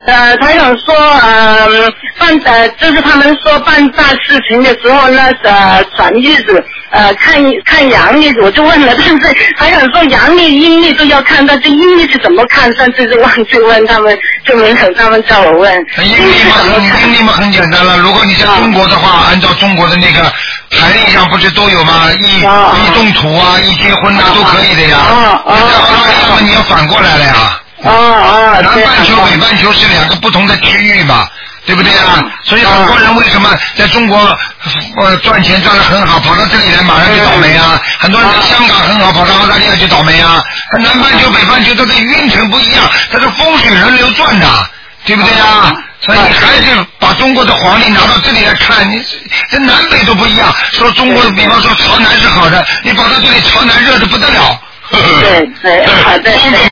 台长说就是他们说办大事情的时候呢，转日子，看阳历，我就问了，但是台长说阳历、阴历都要看，但是阴历是怎么看？上次就忘记问他们，就没等他们叫我问。 阴历嘛很简单了，如果你在中国的话，按照中国的那个台历上不是都有吗？一动土啊，一结婚啊，都可以的呀。那么你要反过来了呀。南半球、北半球是两个不同的区域嘛，对不对啊？所以很多人为什么在中国赚钱赚得很好，跑到这里来马上就倒霉啊？很多人在香港很好，跑到澳大利亚就倒霉啊？南半球、北半球它的运程不一样，它是风水轮流转的，对不对啊？所以你还是把中国的皇帝拿到这里来看，你这南北都不一样。说中国，比方说朝南是好的，你跑到这里朝南热得不得了。 对，好的。